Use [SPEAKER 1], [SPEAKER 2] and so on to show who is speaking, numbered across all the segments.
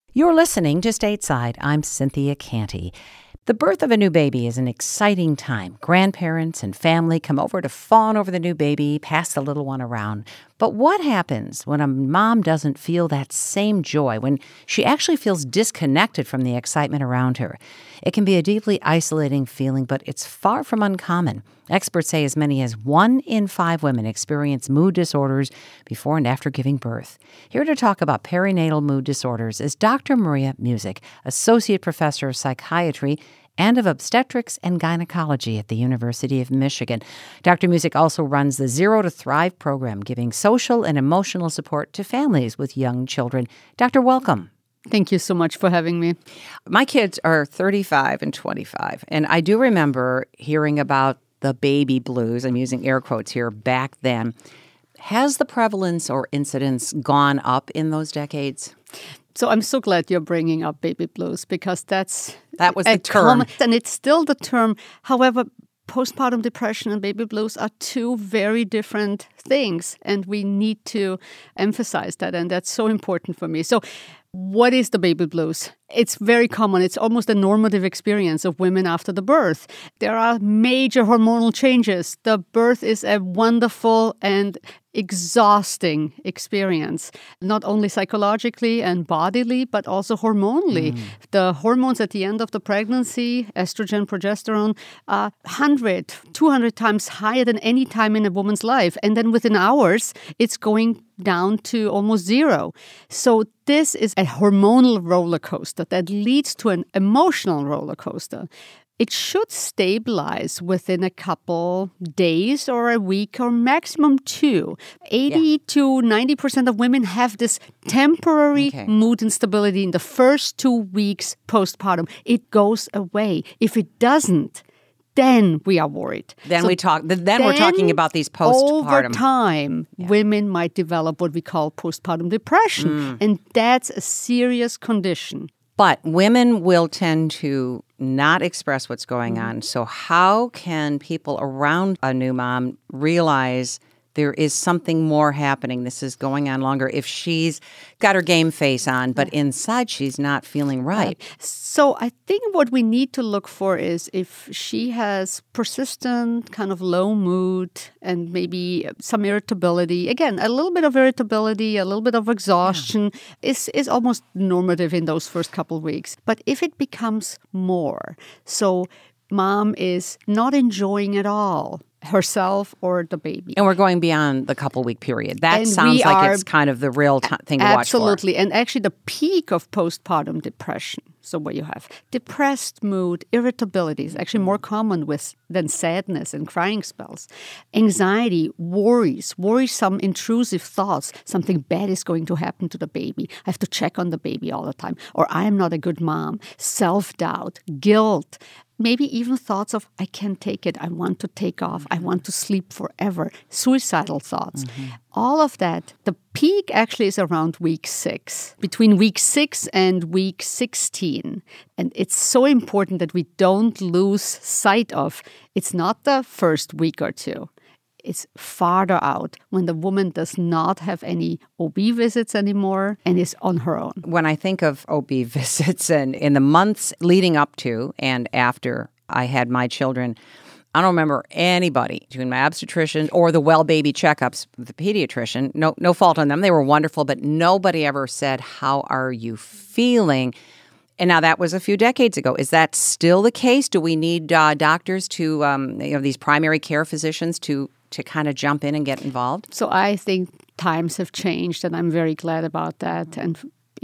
[SPEAKER 1] You're listening to Stateside. I'm Cynthia Canty. The birth of a new baby is an exciting time. Grandparents and family come over to fawn over the new baby, pass the little one around. But what happens when a mom doesn't feel that same joy, when she actually feels disconnected from the excitement around her? It can be a deeply isolating feeling, but it's far from uncommon. Experts say as many as 1 in 5 women experience mood disorders before and after giving birth. Here to talk about perinatal mood disorders is Dr. Maria Music, Associate Professor of Psychiatry and of Obstetrics and Gynecology at the University of Michigan. Dr. Music also runs the Zero to Thrive program, giving social and emotional support to families with young children. Doctor, welcome.
[SPEAKER 2] Thank you so much for having me.
[SPEAKER 1] My kids are 35 and 25, and I do remember hearing about the baby blues, I'm using air quotes here, back then. Has the prevalence or incidence gone up in those decades?
[SPEAKER 2] So I'm so glad you're bringing up baby blues because that was
[SPEAKER 1] the term.
[SPEAKER 2] And it's still the term. However, postpartum depression and baby blues are two very different things, and we need to emphasize that, and that's so important for me. So what is the baby blues? It's very common. It's almost a normative experience of women after the birth. There are major hormonal changes. The birth is a wonderful and exhausting experience, not only psychologically and bodily, but also hormonally. The hormones at the end of the pregnancy, estrogen, progesterone, are 100, 200 times higher than any time in a woman's life. And then within hours, it's going down to almost zero. So this is a hormonal roller coaster that leads to an emotional roller coaster. It should stabilize within a couple days or a week or maximum 2. 80 to 90% of women have this temporary mood instability in the first 2 weeks postpartum. It goes away. If it doesn't, then we are worried.
[SPEAKER 1] Then we're talking about these postpartum.
[SPEAKER 2] Over time, women might develop what we call postpartum depression. And that's a serious condition.
[SPEAKER 1] But women will tend to not express what's going on. So how can people around a new mom realize there is something more happening? This is going on longer. If she's got her game face on, but inside she's not feeling right.
[SPEAKER 2] So I think what we need to look for is if she has persistent kind of low mood and maybe some irritability. Again, a little bit of irritability, a little bit of exhaustion is almost normative in those first couple of weeks. But if it becomes more, so mom is not enjoying at all herself or the baby.
[SPEAKER 1] And we're going beyond the couple-week period. That sounds like it's kind of the real thing to watch for.
[SPEAKER 2] Absolutely. And actually the peak of postpartum depression, so where you have depressed mood, irritability is actually more common than sadness and crying spells. Anxiety, worrisome intrusive thoughts, something bad is going to happen to the baby. I have to check on the baby all the time. Or I am not a good mom. Self-doubt, guilt, maybe even thoughts of, I can't take it, I want to take off, I want to sleep forever, suicidal thoughts. All of that, the peak actually is around week 6, between week 6 and week 16. And it's so important that we don't lose sight of, it's not the first week or two. It's farther out when the woman does not have any OB visits anymore and is on her own.
[SPEAKER 1] When I think of OB visits and in the months leading up to and after I had my children, I don't remember anybody between my obstetrician or the well baby checkups with the pediatrician. No fault on them. They were wonderful, but nobody ever said, how are you feeling? And now that was a few decades ago. Is that still the case? Do we need doctors to, these primary care physicians to kind of jump in and get involved?
[SPEAKER 2] So I think times have changed, and I'm very glad about that. And,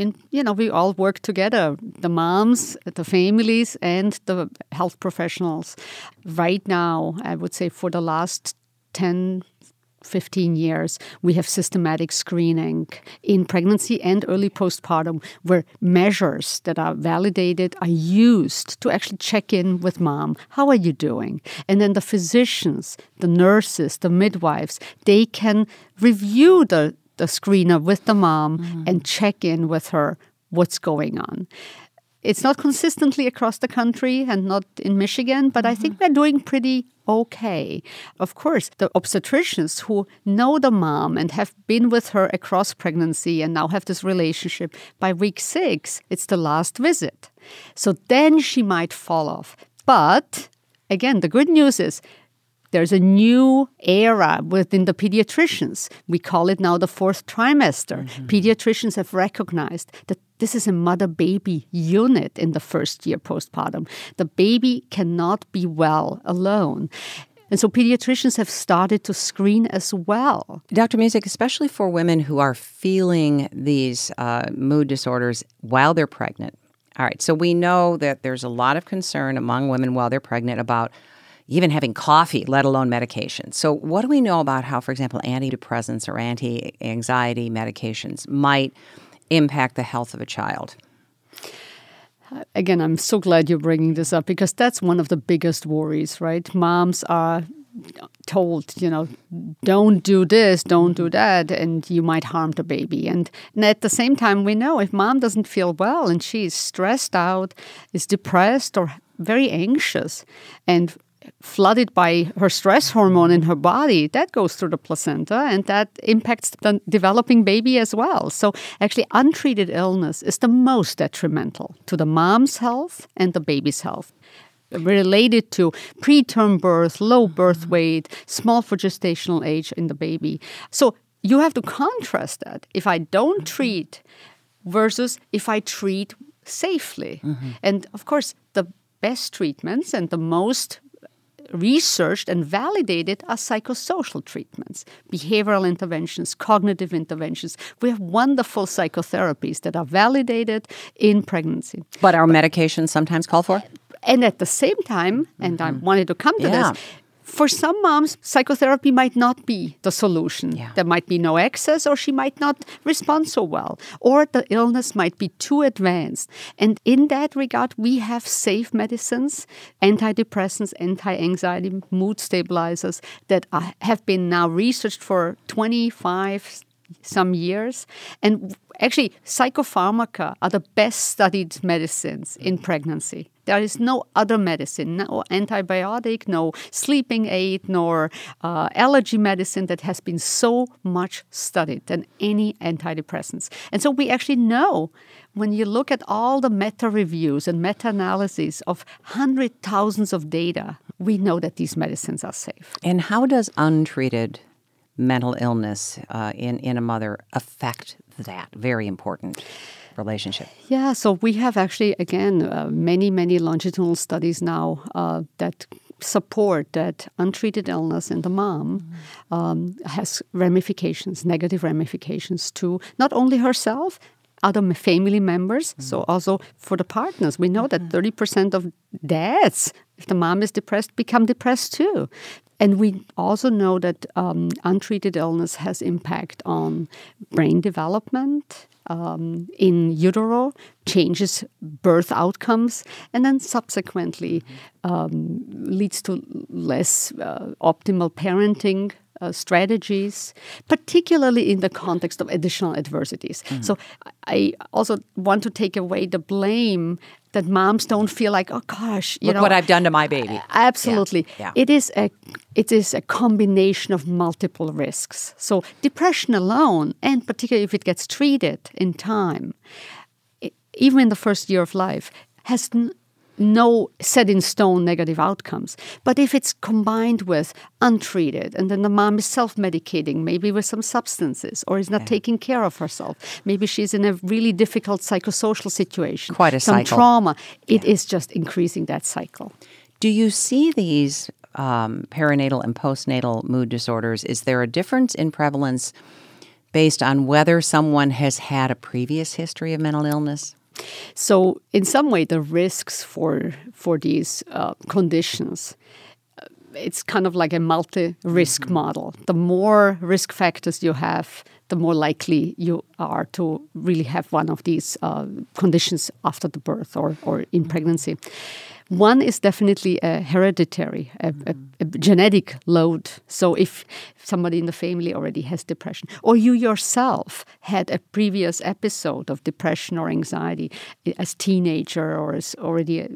[SPEAKER 2] we all work together, the moms, the families, and the health professionals. Right now, I would say for the last 10, 15 years, we have systematic screening in pregnancy and early postpartum where measures that are validated are used to actually check in with mom. How are you doing? And then the physicians, the nurses, the midwives, they can review the screener with the mom and check in with her what's going on. It's not consistently across the country and not in Michigan, but I think we're doing pretty okay. Of course, the obstetricians who know the mom and have been with her across pregnancy and now have this relationship, by week 6, it's the last visit. So then she might fall off. But again, the good news is there's a new era within the pediatricians. We call it now the 4th trimester. Pediatricians have recognized that this is a mother-baby unit in the first year postpartum. The baby cannot be well alone. And so pediatricians have started to screen as well.
[SPEAKER 1] Dr. Musick, especially for women who are feeling these mood disorders while they're pregnant. All right, so we know that there's a lot of concern among women while they're pregnant about even having coffee, let alone medication. So what do we know about how, for example, antidepressants or anti-anxiety medications might impact the health of a child?
[SPEAKER 2] Again, I'm so glad you're bringing this up because that's one of the biggest worries, right? Moms are told, don't do this, don't do that, and you might harm the baby. And at the same time, we know if mom doesn't feel well and she's stressed out, is depressed or very anxious, and flooded by her stress hormone in her body, that goes through the placenta and that impacts the developing baby as well. So actually untreated illness is the most detrimental to the mom's health and the baby's health. Related to preterm birth, low birth weight, small for gestational age in the baby. So you have to contrast that. If I don't treat versus if I treat safely. And of course, the best treatments and the most researched and validated are psychosocial treatments, behavioral interventions, cognitive interventions. We have wonderful psychotherapies that are validated in pregnancy.
[SPEAKER 1] But are medications sometimes called for?
[SPEAKER 2] And at the same time, and I wanted to come to this, for some moms, psychotherapy might not be the solution. There might be no access, or she might not respond so well, or the illness might be too advanced. And in that regard, we have safe medicines, antidepressants, anti-anxiety, mood stabilizers that have been now researched for 25 some years. And actually, psychopharmaca are the best studied medicines in pregnancy. There is no other medicine, no antibiotic, no sleeping aid, nor allergy medicine that has been so much studied than any antidepressants. And so we actually know when you look at all the meta-reviews and meta-analyses of hundreds, thousands of data, we know that these medicines are safe.
[SPEAKER 1] And how does untreated mental illness in a mother affect that very important relationship?
[SPEAKER 2] Yeah, so we have actually, again, many longitudinal studies now that support that untreated illness in the mom has ramifications, negative ramifications to not only herself, other family members, so also for the partners. We know that 30% of dads, if the mom is depressed, become depressed too. And we also know that untreated illness has impact on brain development, in utero, changes birth outcomes, and then subsequently leads to less optimal parenting strategies, particularly in the context of additional adversities. So I also want to take away the blame that moms don't feel like, oh gosh,
[SPEAKER 1] look what I've done to my baby.
[SPEAKER 2] Absolutely.
[SPEAKER 1] Yeah.
[SPEAKER 2] It is a combination of multiple risks. So depression alone, and particularly if it gets treated in time, even in the first year of life, has no set-in-stone negative outcomes. But if it's combined with untreated, and then the mom is self-medicating, maybe with some substances, or is not taking care of herself, maybe she's in a really difficult psychosocial situation,
[SPEAKER 1] quite a
[SPEAKER 2] some
[SPEAKER 1] cycle.
[SPEAKER 2] trauma, it is just increasing that cycle.
[SPEAKER 1] Do you see these perinatal and postnatal mood disorders? Is there a difference in prevalence based on whether someone has had a previous history of mental illness?
[SPEAKER 2] So in some way, the risks for these conditions, it's kind of like a multi-risk model. The more risk factors you have, the more likely you are to really have one of these conditions after the birth or in pregnancy. One is definitely a hereditary, a genetic load. So if somebody in the family already has depression, or you yourself had a previous episode of depression or anxiety as teenager or as already,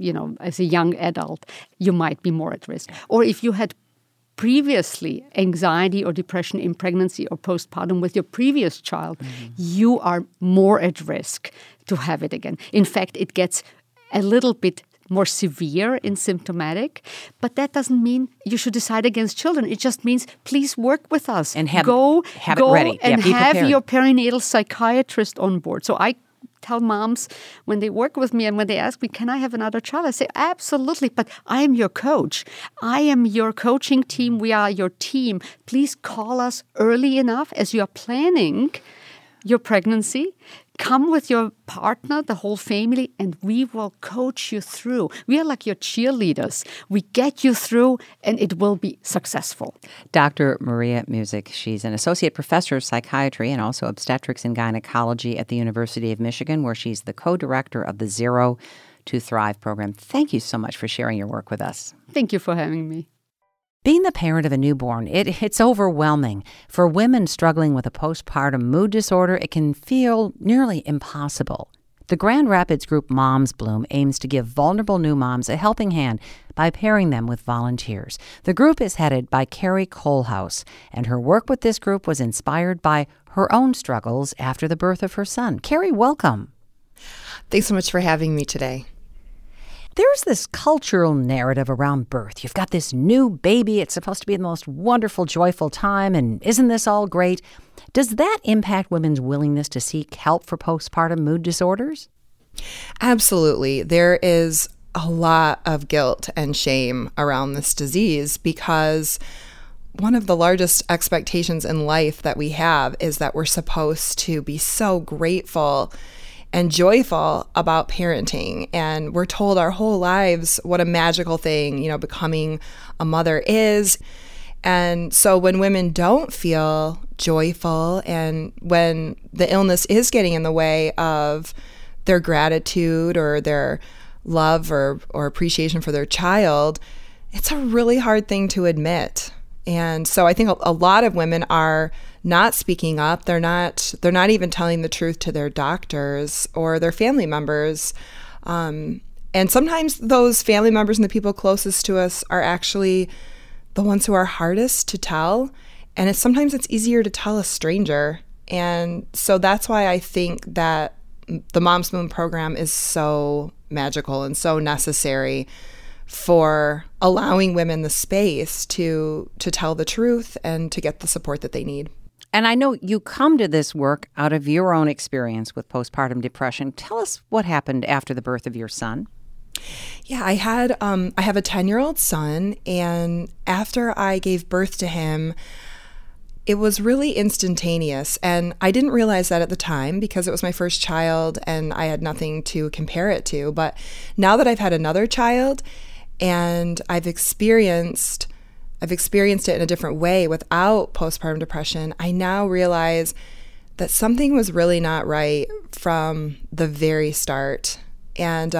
[SPEAKER 2] as a young adult, you might be more at risk. Or if you had previously anxiety or depression in pregnancy or postpartum with your previous child, you are more at risk to have it again. In fact, it gets a little bit more severe in symptomatic, but that doesn't mean you should decide against children. It just means please work with us
[SPEAKER 1] and have it ready
[SPEAKER 2] and have
[SPEAKER 1] prepared.
[SPEAKER 2] your perinatal psychiatrist on board. So I tell moms when they work with me and when they ask me, can I have another child? I say, absolutely, but I am your coach. I am your coaching team. We are your team. Please call us early enough as you are planning your pregnancy. Come with your partner, the whole family, and we will coach you through. We are like your cheerleaders. We get you through, and it will be successful.
[SPEAKER 1] Dr. Maria Musick, she's an associate professor of psychiatry and also obstetrics and gynecology at the University of Michigan, where she's the co-director of the Zero to Thrive program. Thank you so much for sharing your work with us.
[SPEAKER 2] Thank you for having me.
[SPEAKER 1] Being the parent of a newborn, it's overwhelming. For women struggling with a postpartum mood disorder, it can feel nearly impossible. The Grand Rapids group Moms Bloom aims to give vulnerable new moms a helping hand by pairing them with volunteers. The group is headed by Carrie Coalhouse, and her work with this group was inspired by her own struggles after the birth of her son. Carrie, welcome.
[SPEAKER 3] Thanks so much for having me today.
[SPEAKER 1] There's this cultural narrative around birth. You've got this new baby. It's supposed to be the most wonderful, joyful time. And isn't this all great? Does that impact women's willingness to seek help for postpartum mood disorders?
[SPEAKER 3] Absolutely. There is a lot of guilt and shame around this disease because one of the largest expectations in life that we have is that we're supposed to be so grateful and joyful about parenting. And we're told our whole lives what a magical thing, becoming a mother is. And so when women don't feel joyful and when the illness is getting in the way of their gratitude or their love or appreciation for their child, it's a really hard thing to admit. And so I think a lot of women are not speaking up. They're not even telling the truth to their doctors or their family members. And sometimes those family members and the people closest to us are actually the ones who are hardest to tell. And sometimes it's easier to tell a stranger. And so that's why I think that the Moms Bloom program is so magical and so necessary for allowing women the space to tell the truth and to get the support that they need.
[SPEAKER 1] And I know you come to this work out of your own experience with postpartum depression. Tell us what happened after the birth of your son.
[SPEAKER 3] Yeah, I have a 10-year-old son, and after I gave birth to him, it was really instantaneous. And I didn't realize that at the time because it was my first child and I had nothing to compare it to. But now that I've had another child and I've experienced it in a different way without postpartum depression, I now realize that something was really not right from the very start. And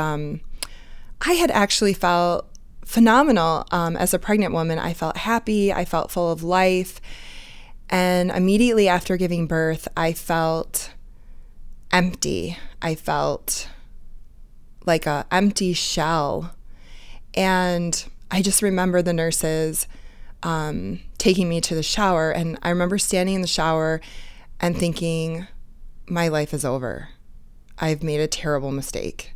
[SPEAKER 3] I had actually felt phenomenal as a pregnant woman. I felt happy. I felt full of life. And immediately after giving birth, I felt empty. I felt like an empty shell. And I just remember the nurses taking me to the shower. And I remember standing in the shower and thinking, my life is over. I've made a terrible mistake.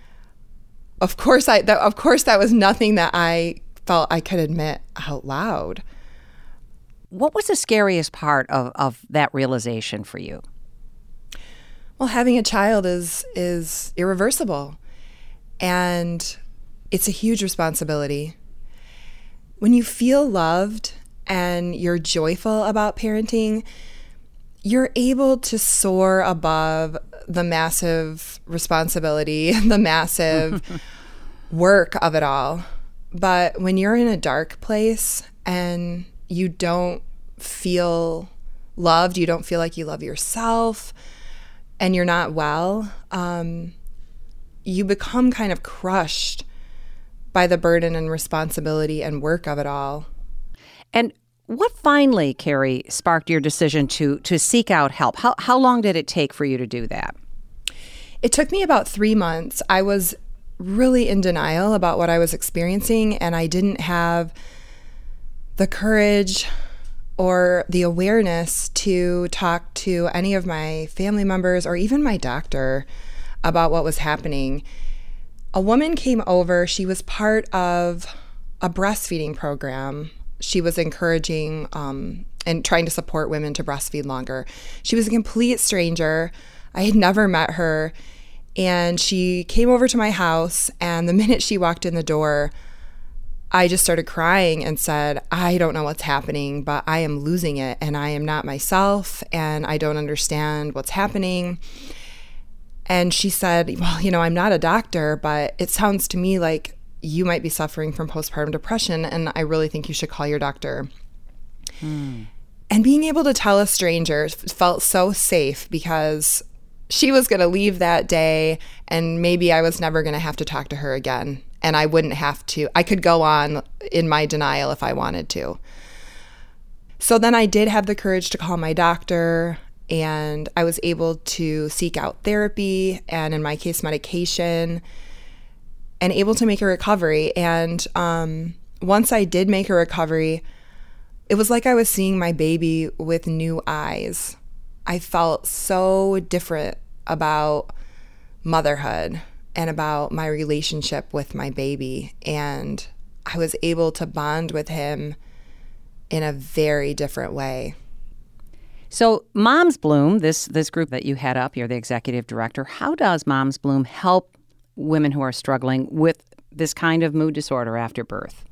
[SPEAKER 3] Of course, that was nothing that I felt I could admit out loud.
[SPEAKER 1] What was the scariest part of that realization for you?
[SPEAKER 3] Well, having a child is irreversible, and it's a huge responsibility. When you feel loved and you're joyful about parenting, you're able to soar above the massive responsibility, the massive work of it all. But when you're in a dark place and you don't feel loved, you don't feel like you love yourself, and you're not well, you become kind of crushed by the burden and responsibility and work of it all.
[SPEAKER 1] And what finally, Carrie, sparked your decision to seek out help? How long did it take for you to do that?
[SPEAKER 3] It took me about 3 months. I was really in denial about what I was experiencing, and I didn't have the courage or the awareness to talk to any of my family members or even my doctor about what was happening. A woman came over. She was part of a breastfeeding program. She was encouraging and trying to support women to breastfeed longer. She was a complete stranger. I had never met her. And she came over to my house, and the minute she walked in the door, I just started crying and said, I don't know what's happening, but I am losing it, and I am not myself, and I don't understand what's happening. And she said, well, I'm not a doctor, but it sounds to me like you might be suffering from postpartum depression, and I really think you should call your doctor. And being able to tell a stranger felt so safe because she was going to leave that day, and maybe I was never going to have to talk to her again. And I wouldn't have to. I could go on in my denial if I wanted to. So then I did have the courage to call my doctor, and I was able to seek out therapy and, in my case, medication, and able to make a recovery. And once I did make a recovery, it was like I was seeing my baby with new eyes. I felt so different about motherhood and about my relationship with my baby. And I was able to bond with him in a very different way.
[SPEAKER 1] So Moms Bloom, this group that you head up, you're the executive director. How does Moms Bloom help women who are struggling with this kind of mood disorder after birth?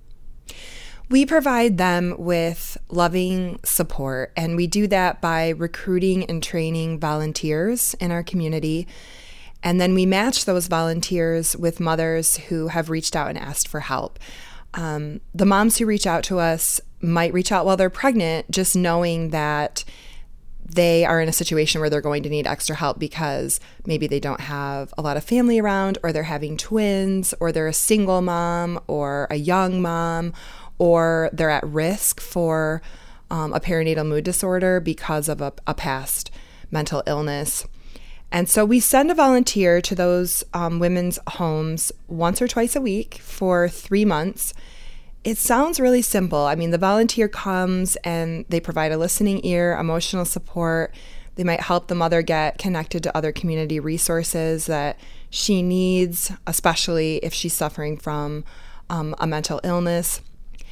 [SPEAKER 3] We provide them with loving support, and we do that by recruiting and training volunteers in our community. And then we match those volunteers with mothers who have reached out and asked for help. The moms who reach out to us might reach out while they're pregnant, just knowing that they are in a situation where they're going to need extra help because maybe they don't have a lot of family around, or they're having twins, or they're a single mom or a young mom, or they're at risk for a perinatal mood disorder because of a past mental illness. And so we send a volunteer to those women's homes once or twice a week for 3 months. It sounds really simple. I mean, the volunteer comes and they provide a listening ear, emotional support. They might help the mother get connected to other community resources that she needs, especially if she's suffering from a mental illness.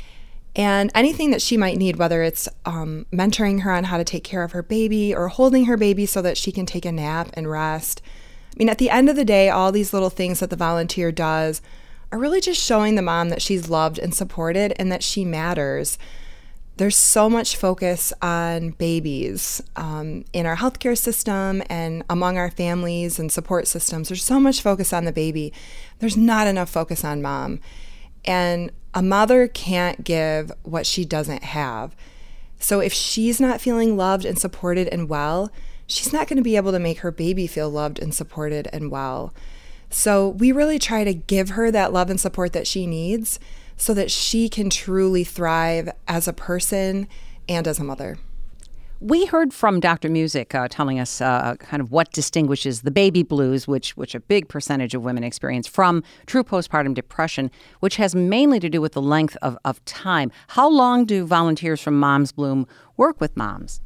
[SPEAKER 3] And anything that she might need, whether it's mentoring her on how to take care of her baby or holding her baby so that she can take a nap and rest. I mean, at the end of the day, all these little things that the volunteer does are really just showing the mom that she's loved and supported and that she matters. There's so much focus on babies in our healthcare system and among our families and support systems. There's so much focus on the baby. There's not enough focus on mom. And a mother can't give what she doesn't have. So if she's not feeling loved and supported and well, she's not going to be able to make her baby feel loved and supported and well. So we really try to give her that love and support that she needs so that she can truly thrive as a person and as a mother.
[SPEAKER 1] We heard from Dr. Music telling us kind of what distinguishes the baby blues, which a big percentage of women experience, from true postpartum depression, which has mainly to do with the length of time. How long do volunteers from Moms Bloom work with moms?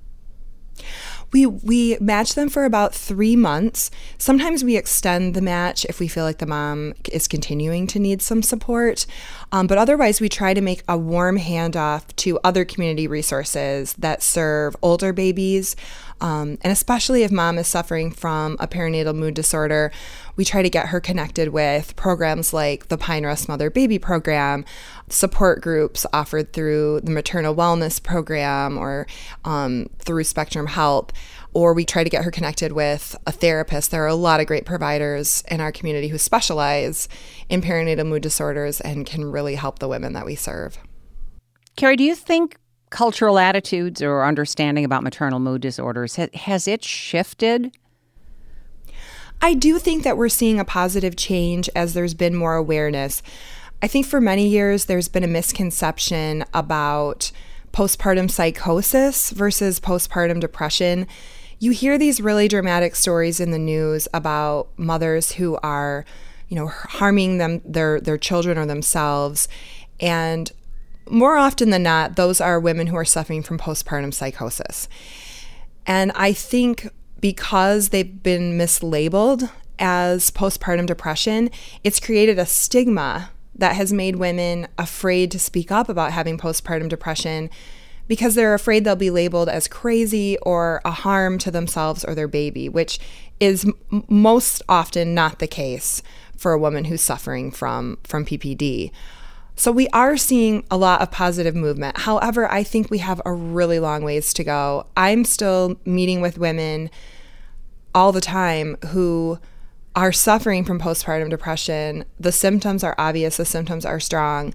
[SPEAKER 3] We match them for about 3 months. Sometimes we extend the match if we feel like the mom is continuing to need some support. But otherwise, we try to make a warm handoff to other community resources that serve older babies. And especially if mom is suffering from a perinatal mood disorder, we try to get her connected with programs like the Pine Rest Mother Baby Program, support groups offered through the Maternal Wellness Program or through Spectrum Health, or we try to get her connected with a therapist. There are a lot of great providers in our community who specialize in perinatal mood disorders and can really help the women that we serve.
[SPEAKER 1] Carrie, do you think cultural attitudes or understanding about maternal mood disorders, has it shifted?
[SPEAKER 3] I do think that we're seeing a positive change as there's been more awareness. I think for many years there's been a misconception about postpartum psychosis versus postpartum depression. You hear these really dramatic stories in the news about mothers who are, harming their children or themselves. And more often than not, those are women who are suffering from postpartum psychosis. And I think because they've been mislabeled as postpartum depression, it's created a stigma that has made women afraid to speak up about having postpartum depression because they're afraid they'll be labeled as crazy or a harm to themselves or their baby, which is most often not the case for a woman who's suffering from PPD. So we are seeing a lot of positive movement. However, I think we have a really long ways to go. I'm still meeting with women all the time who are suffering from postpartum depression. The symptoms are obvious, the symptoms are strong,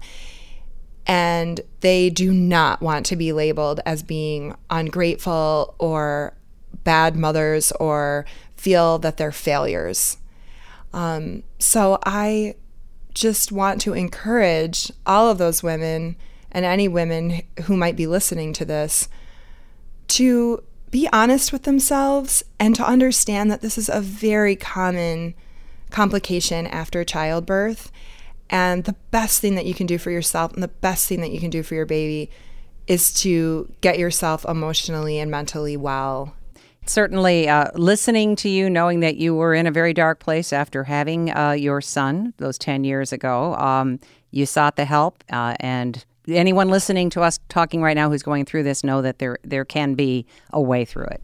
[SPEAKER 3] and they do not want to be labeled as being ungrateful or bad mothers or feel that they're failures. So I just want to encourage all of those women and any women who might be listening to this to be honest with themselves and to understand that this is a very common complication after childbirth. And the best thing that you can do for yourself and the best thing that you can do for your baby is to get yourself emotionally and mentally well.
[SPEAKER 1] Certainly, listening to you, knowing that you were in a very dark place after having your son those 10 years ago, you sought the help, and anyone listening to us talking right now who's going through this know that there can be a way through it.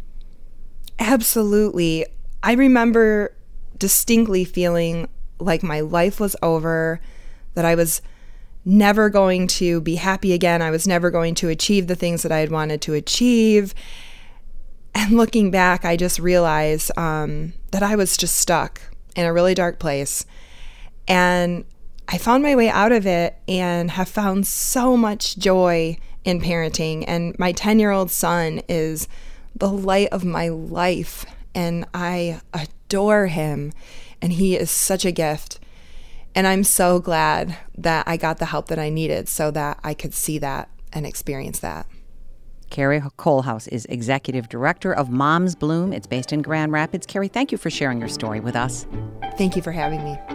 [SPEAKER 3] Absolutely. I remember distinctly feeling like my life was over, that I was never going to be happy again. I was never going to achieve the things that I had wanted to achieve. And looking back, I just realized that I was just stuck in a really dark place. And I found my way out of it and have found so much joy in parenting. And my 10-year-old son is the light of my life, and I adore him. And he is such a gift. And I'm so glad that I got the help that I needed so that I could see that and experience that.
[SPEAKER 1] Carrie Kohlhaas is Executive Director of Moms Bloom. It's based in Grand Rapids. Carrie, thank you for sharing your story with us.
[SPEAKER 3] Thank you for having me.